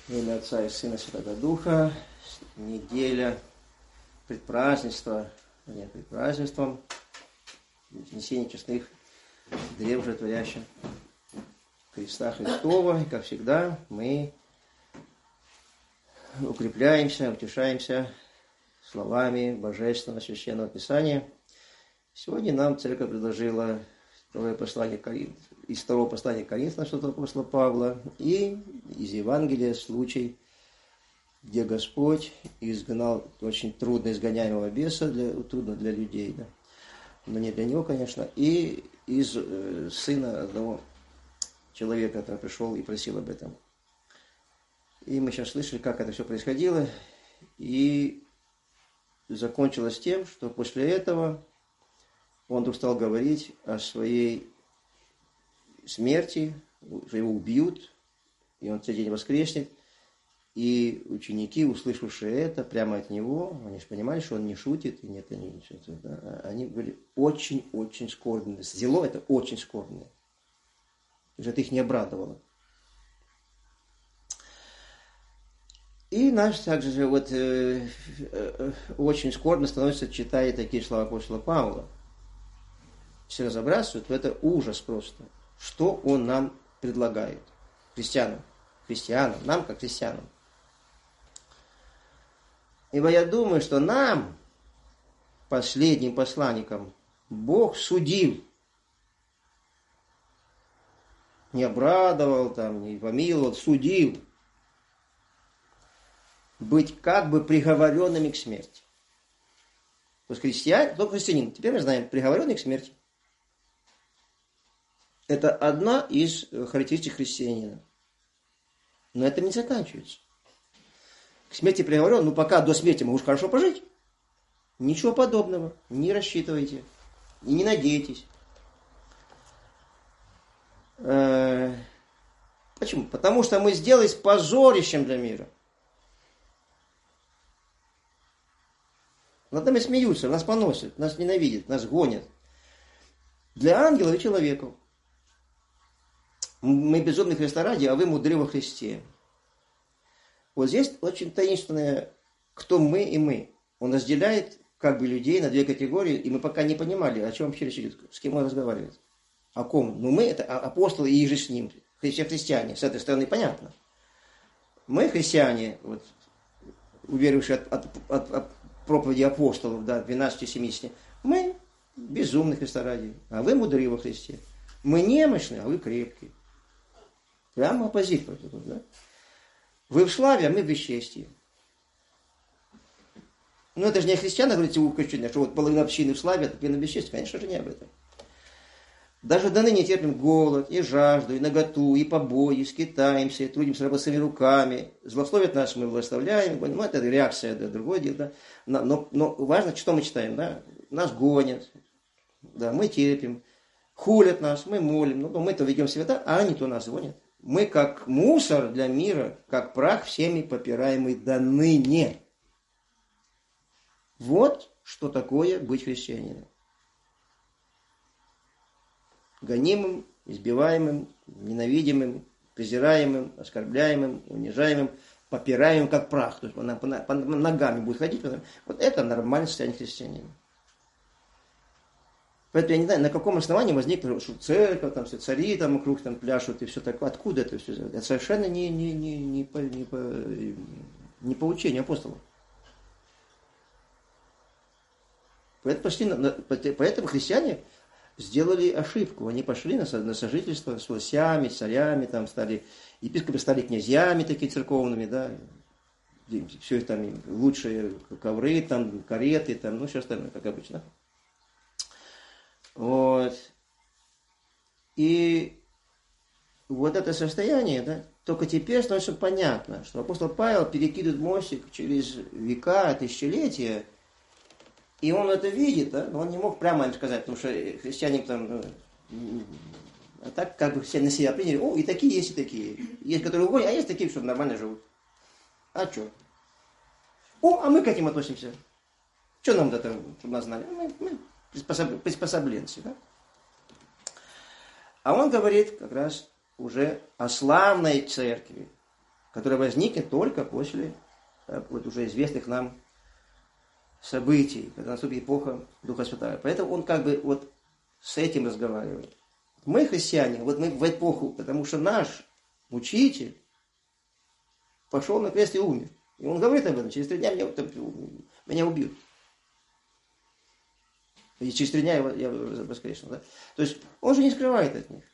Во имя Отца и Сына Святого Духа. Неделя предпразднества, нет, предпразднеством вознесения честных древ животворящих Христа Христова. И, как всегда, мы укрепляемся, утешаемся словами Божественного Священного Писания. Сегодня нам Церковь предложила из второго послания к Коринфянам святого апостола Павла и из Евангелия случай, где Господь изгнал очень трудно изгоняемого беса, трудно для людей, да? Но не для него, конечно, и из сына одного человека, который пришел и просил об этом. И мы сейчас слышали, как это все происходило, и закончилось тем, что после этого он вдруг стал говорить о своей смерти, что его убьют, и он в третий день воскреснет. И ученики, услышавшие это прямо от него, они же понимали, что он не шутит, и нет, они были очень-очень скорбны. Зело это очень скорбное. Это их не обрадовало. И наш также очень скорбно становится, читая такие слова апостола Павла. Если разобраться, то это ужас просто. Что он нам предлагает? Христианам, нам как христианам. Ибо я думаю, что нам, последним посланникам, Бог судил. Не обрадовал, не помиловал, судил. Быть как бы приговоренными к смерти. То есть христианин, теперь мы знаем, приговоренный к смерти. Это одна из характеристик христианина. Но это не заканчивается. К смерти приговорен, пока до смерти могу хорошо пожить. Ничего подобного. Не рассчитывайте. И не надейтесь. Почему? Потому что мы сделались позорищем для мира. Над нами смеются, нас поносят, нас ненавидят, нас гонят. Для ангелов и человеков. Мы безумны Христа ради, а вы мудры во Христе. Вот здесь очень таинственное, кто мы и мы. Он разделяет людей на две категории, и мы пока не понимали, о чем вообще речь идет, с кем он разговаривает. О ком? Мы это апостолы и же с ним, все христиане. С этой стороны понятно. Мы христиане, уверовавшие от проповеди апостолов, 12-70, мы безумны Христа ради, а вы мудры во Христе. Мы немощны, а вы крепкие. Прямо оппозиция. Да? Вы в славе, а мы в бесчестии. Это же не о христианах, говорите, что половина общины в славе, а половина в бесчестии. Конечно же, не об этом. Даже до ныне терпим голод, и жажду, и наготу, и побои, и скитаемся, и трудимся рабочими руками. Злословят нас, мы благословляем. Это реакция, другое дело. Да? Но важно, что мы читаем. Да? Нас гонят, да, мы терпим. Хулят нас, мы молим. Мы-то ведем себя так, а они-то нас гонят. Мы как мусор для мира, как прах всеми попираемый до ныне. Вот что такое быть христианином. Гонимым, избиваемым, ненавидимым, презираемым, оскорбляемым, унижаемым, попираемым как прах. То есть он по ногами будет ходить. Вот это нормальное состояние христианина. Поэтому я не знаю, на каком основании возникла церковь, все цари вокруг пляшут и все такое. Откуда это все? Это совершенно не по учению апостолов. Поэтому христиане сделали ошибку. Они пошли на сожительство с властями, царями, епископы стали князьями такими церковными, да. Все это лучшие ковры, кареты, все остальное, как обычно. И это состояние, да, только теперь становится понятно, что апостол Павел перекидывает мостик через века, тысячелетия, и он это видит, да, но он не мог прямо им сказать, потому что христиане а так все на себя приняли, и такие есть, и такие. Есть, которые угодят, а есть такие, что нормально живут. А что? А мы к этим относимся. Что нам это, чтобы нас знали? Мы приспособленцы, да? А он говорит как раз уже о славной церкви, которая возникнет только после вот уже известных нам событий, когда наступит эпоха Духа Святаго. Поэтому он как бы вот с этим разговаривает. Мы, христиане, вот мы в эпоху, потому что наш учитель пошел на крест и умер. И он говорит об этом, через 3 дня меня убьют. И через 3 дня я воскресну. Да? То есть он же не скрывает от них.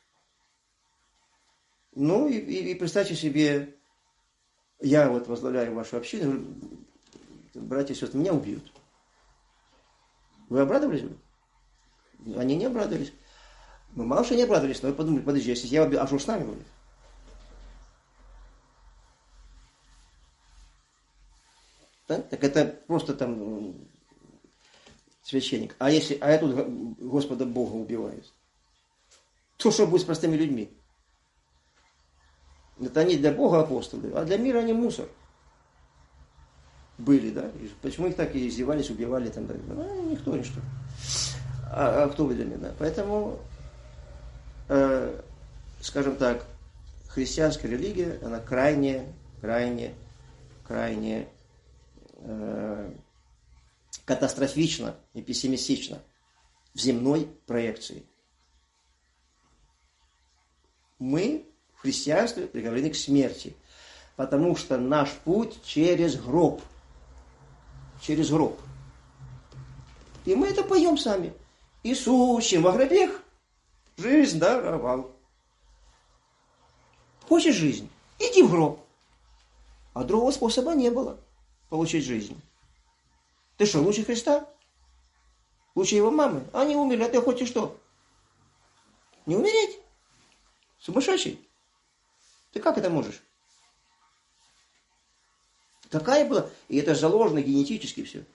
Ну и представьте себе, я вот возглавляю вашу общину, братья и сестры, меня убьют. Вы обрадовались бы? Они не обрадовались. Мы мало что не обрадовались, но подумали, подожди, если я убью, а что с нами будет? Да? Так это просто там священник. А я тут Господа Бога убиваю. То, что будет с простыми людьми? Это они для Бога апостолы, а для мира они мусор. Были, да? И почему их так и издевались, убивали там? Да? Никто, ничто. А кто вы для меня? Да? Поэтому, скажем так, христианская религия, она крайне катастрофична и пессимистична в земной проекции. Мы в христианстве приговорены к смерти, потому что наш путь через гроб. Через гроб. И мы это поем сами. И сущим во гробех жизнь даровал. Хочешь жизнь? Иди в гроб. А другого способа не было получить жизнь. Ты что, лучше Христа? Лучше его мамы? Они умерли, а ты хочешь что? Не умереть? Сумасшедший? Ты как это можешь? Какая была? И это заложено генетически все.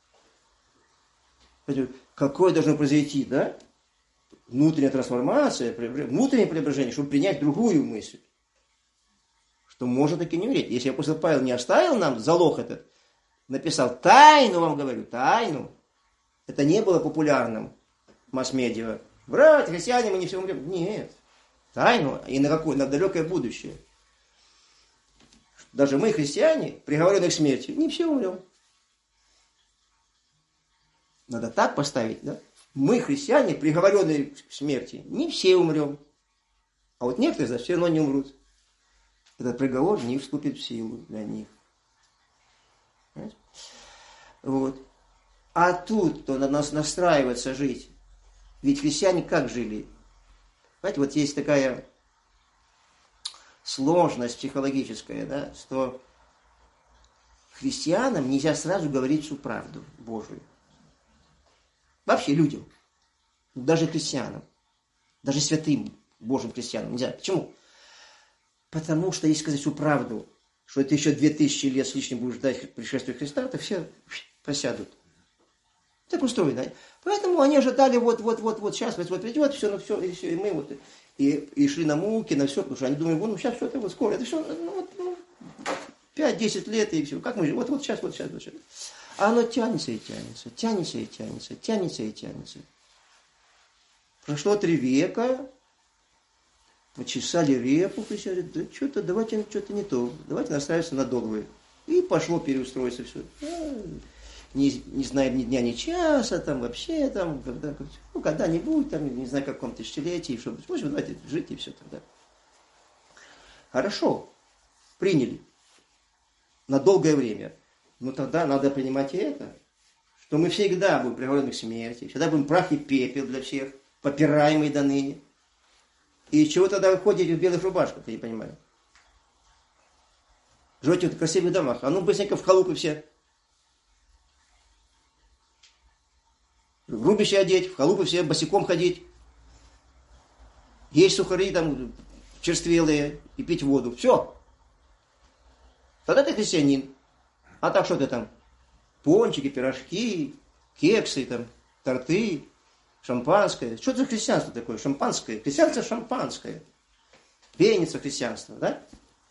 Какое должно произойти, да? Внутренняя трансформация, внутреннее преображение, чтобы принять другую мысль. Что можно таки не умереть. Если апостол Павел не оставил нам залог этот, написал тайну, вам говорю, тайну. Это не было популярным масс-медиа. Братья, христиане, мы не все умрем. Нет. Тайну. И на какое? На далекое будущее. Даже мы, христиане, приговоренные к смерти, не все умрем. Надо так поставить, да? Мы, христиане, приговоренные к смерти, не все умрем. А вот некоторые все равно не умрут. Этот приговор не вступит в силу для них. Понимаете? Вот. А тут то на нас настраивается жить. Ведь христиане как жили? Понимаете, вот есть такая сложность психологическая, да, что христианам нельзя сразу говорить всю правду Божию. Вообще людям. Даже христианам. Даже святым Божьим христианам нельзя. Почему? Потому что если сказать всю правду, что это еще 2000 лет с лишним будешь ждать пришествия Христа, то все просядут. Так устроено. Поэтому они ожидали вот сейчас, вот придет, все, ну все, и мы вот и шли на муки, на все, потому что они думали, ну сейчас все это вот скоро, это все, 5-10 лет и все. Как мы живем? Вот сейчас. А оно тянется и тянется. Прошло 3 века, почесали репу, христиане, да что-то, давайте что-то не то, давайте настраиваться на долгое. И пошло переустроиться все. Не знаем ни дня, ни часа, там вообще, там, когда-нибудь, там, не знаю, в каком тысячелетии, чтобы, в общем, давайте жить и все тогда. Хорошо, приняли на долгое время. Но тогда надо понимать и это, что мы всегда будем приговорены к смерти, всегда будем прах и пепел для всех, попираемый до ныне. И чего тогда вы ходите в белых рубашках, я не понимаю? Живете в красивых домах, а ну быстренько в халупы все. В рубище одеть, в халупы все босиком ходить. Есть сухари там черствелые и пить воду. Все. Тогда ты христианин. А так что ты там? Пончики, пирожки, кексы, там, торты, шампанское. Что это за христианство такое? Шампанское. Христианство шампанское. Пенится христианство, да?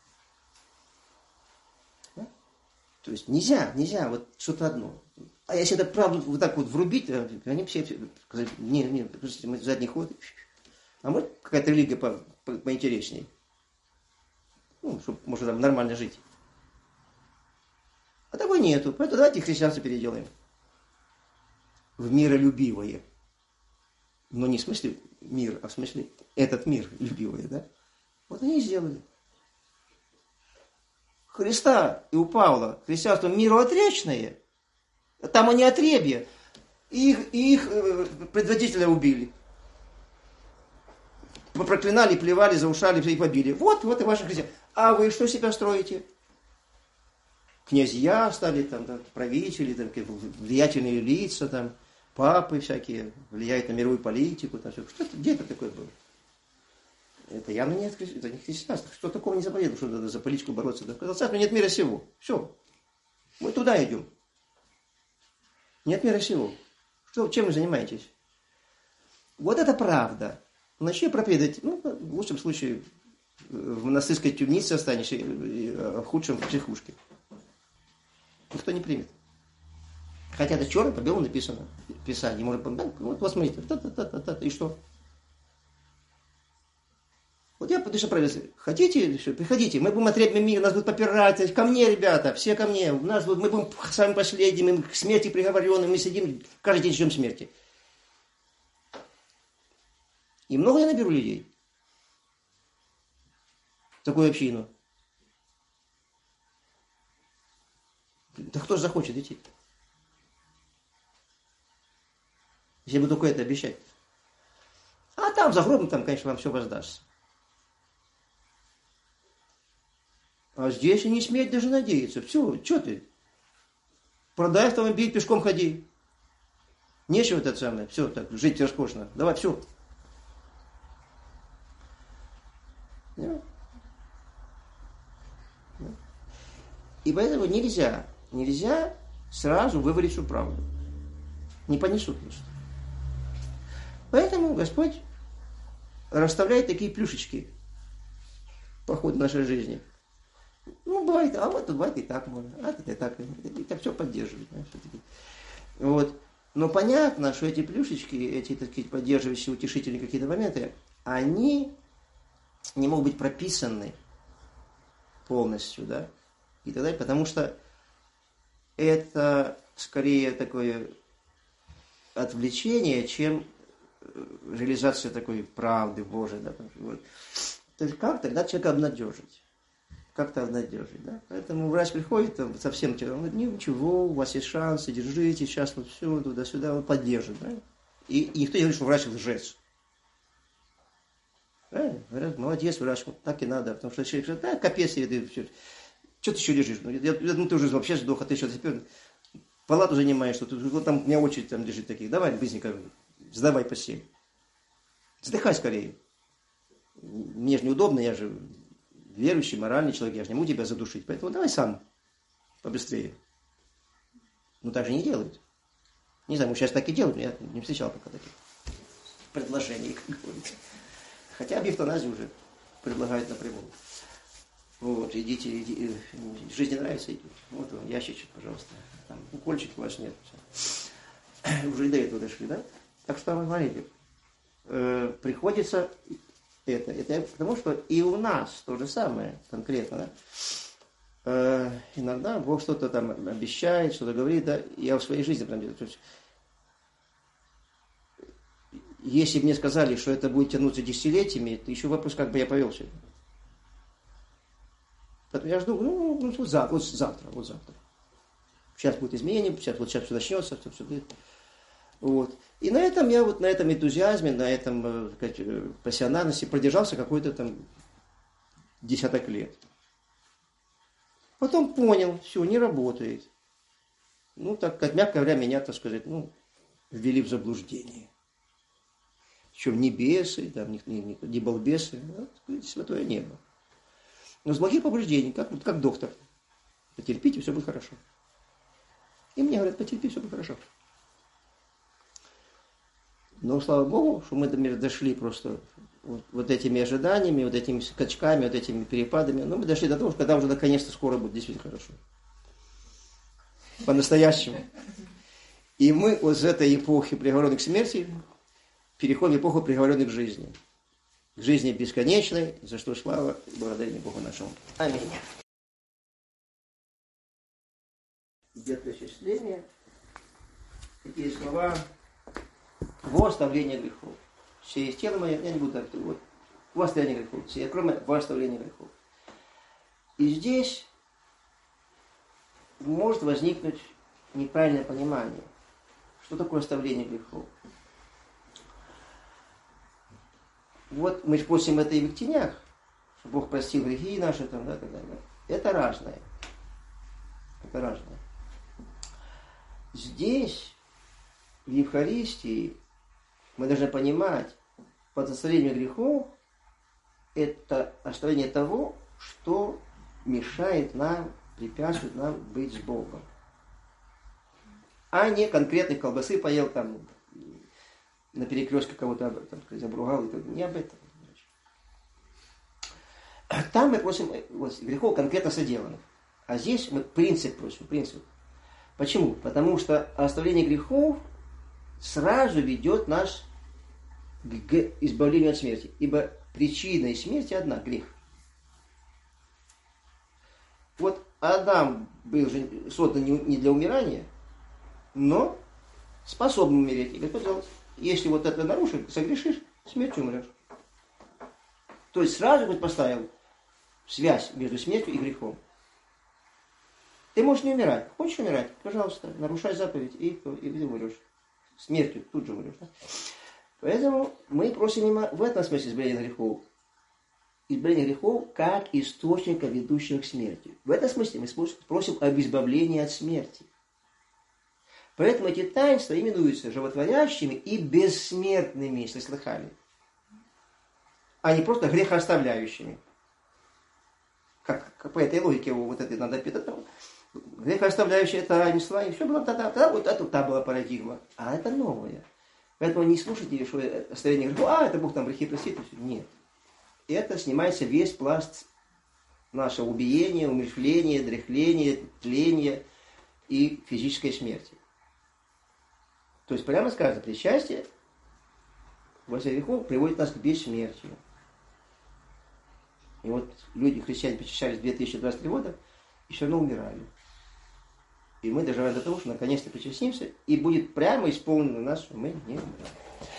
То есть нельзя, вот что-то одно. А если это правду вот так вот врубить, они все сказали, не, мы задний ход. А может какая-то религия поинтереснее? Ну, чтобы можно там нормально жить. А такой нету. Поэтому давайте христианство переделаем в миролюбивое. Но не в смысле мир, а в смысле этот мир любивый, да? Вот они и сделали. Христа и у Павла христианство мироотречное. Там они отребья. Их предводителя убили. Проклинали, плевали, заушали и побили. Вот и ваши христиане. А вы что себя строите? Князья стали, там, да, правители, там, влиятельные лица, там, папы всякие, влияют на мировую политику. Там, что это, где это такое было? Это явно не христианство. Что такого не заповедано, что надо за политику бороться? В царстве нет мира сего. Все. Мы туда идем. Нет мира сего. Чем вы занимаетесь? Вот это правда. Начни проповедовать, ну, в лучшем случае, в монастырской темнице останешься, в худшем в психушке. Никто не примет. Хотя это черно по белому написано в Писании. Может, вот посмотрите, и что? Вот я подышу проповедовать. Хотите, все, приходите, мы будем отребьем мир, нас будут попирать. Ко мне, ребята, все ко мне. Мы будем самым последним, к смерти приговоренным. Мы сидим, каждый день ждем смерти. И много я наберу людей. Такую общину. Да кто же захочет идти? Если бы только это обещать. А там за гробом, там, конечно, вам все воздастся. А здесь и не сметь даже надеяться. Все, что ты? Продай автомобиль, пешком ходи. Нечего это самое. Все, так, жить роскошно. Давай, все. И поэтому нельзя сразу вывалить всю правду. Не понесут просто. Поэтому Господь расставляет такие плюшечки по ходу нашей жизни. Ну, бывает, а вот бывает и так можно, а это и так, и так все поддерживает. Знаешь, вот. Но понятно, что эти плюшечки, эти, так сказать, поддерживающие, утешительные какие-то моменты, они не могут быть прописаны полностью, да, и так далее, потому что это скорее такое отвлечение, чем реализация такой правды Божией, да, вот. То есть как тогда человека обнадежить? Как-то обнадежить, да? Поэтому врач приходит, там, совсем он говорит, ничего, у вас есть шансы, держите, сейчас вот все, туда-сюда, он поддержит, да? И никто не говорит, что врач лжец. Правильно? Говорят, молодец, врач, вот так и надо, потому что человек говорит, да, капец, что ты еще лежишь? Я думаю, ты уже вообще сдох, а ты еще теперь палату занимаешь, что ты, вот там у меня очередь там лежит таких, давай быстренько, сдавай постель. Вздыхай скорее. Мне же неудобно, я же верующий, моральный человек, я же не могу тебя задушить, поэтому давай сам побыстрее. Ну так же не делают. Не знаю, может сейчас так и делают, но я не встречал пока таких предложений, как говорится. Хотя об эвтаназии уже предлагают напрямую. Вот, идите, жизнь не нравится, идите. Вот он, ящичек, пожалуйста. Там укольчик ваш нет. Все. Уже и до этого дошли, да? Так что, смотрите, приходится это потому, что и у нас то же самое конкретно, да? Иногда Бог что-то там обещает, что-то говорит, да? Я в своей жизни прям делаю. Если бы мне сказали, что это будет тянуться десятилетиями, то еще вопрос, как бы я повел себя. Поэтому я жду, вот завтра. Сейчас будет изменение, сейчас все начнется, все будет. Вот. И на этом я вот на этом энтузиазме, на этом, сказать, пассионарности продержался какой-то там десяток лет. Потом понял, все, не работает. Ну, так, как мягко говоря, меня, так сказать, ввели в заблуждение. Причем не бесы, там, не балбесы, а святое небо. Но с благих побуждений, как доктор. Потерпите, все будет хорошо. И мне говорят, потерпи, все будет хорошо. Но, слава Богу, что мы до мира дошли просто вот этими ожиданиями, вот этими скачками, вот этими перепадами. Но мы дошли до того, что когда уже наконец-то скоро будет действительно хорошо. По-настоящему. И мы вот с этой эпохи, приговоренных к смерти, переходим в эпоху, приговоренных к жизни. к жизни бесконечной, за что слава и благодарение Богу нашему. Аминь. Идет осуществление. Такие слова во оставление грехов. Все есть тело мое, я не буду так, вот, во оставление грехов. Все, кроме во оставление грехов. И здесь может возникнуть неправильное понимание, что такое оставление грехов. Вот мы же просим это и в Ектенях, что Бог простил грехи наши, там, да, так далее. Это разное. Это разное. Здесь, в Евхаристии, мы должны понимать, под оставлением грехов это оставление того, что мешает нам, препятствует нам быть с Богом. А не конкретной колбасы поел там, на перекрестке кого-то там, обругал, и не об этом. Там мы просим вот, грехов конкретно соделанных. А здесь мы принцип просим, принцип. Почему? Потому что оставление грехов сразу ведет нас к избавлению от смерти. Ибо причиной смерти одна – грех. Вот Адам был же создан не для умирания, но способен умереть. И Господь сказал, если вот это нарушишь, согрешишь, смертью умрешь. То есть сразу Господь поставил связь между смертью и грехом. Ты можешь не умирать. Хочешь умирать? Пожалуйста, нарушай заповедь, и ты умрешь. Смертью тут же умрешь. Да? Поэтому мы просим именно в этом смысле избавления грехов. Избавление грехов как источника, ведущего к смерти. В этом смысле мы просим об избавлении от смерти. Поэтому эти таинства именуются животворящими и бессмертными, если слыхали. А не просто грехооставляющими. Как по этой логике вот этой надо питать. Грехооставляющие таинства, и все было тогда, вот это та была парадигма. А это новое. Поэтому не слушайте, что оставление грехов, это Бог там грехи простит. Нет. Это снимается весь пласт нашего убиения, умерщвления, дряхления, тления и физической смерти. То есть прямо сказано, причастие во всех грехов приводит нас к бессмертию. И вот люди, христиане, причащались 2023 года и все равно умирали. И мы доживаем до того, что наконец-то причастимся, и будет прямо исполнено нас, что мы не умираем.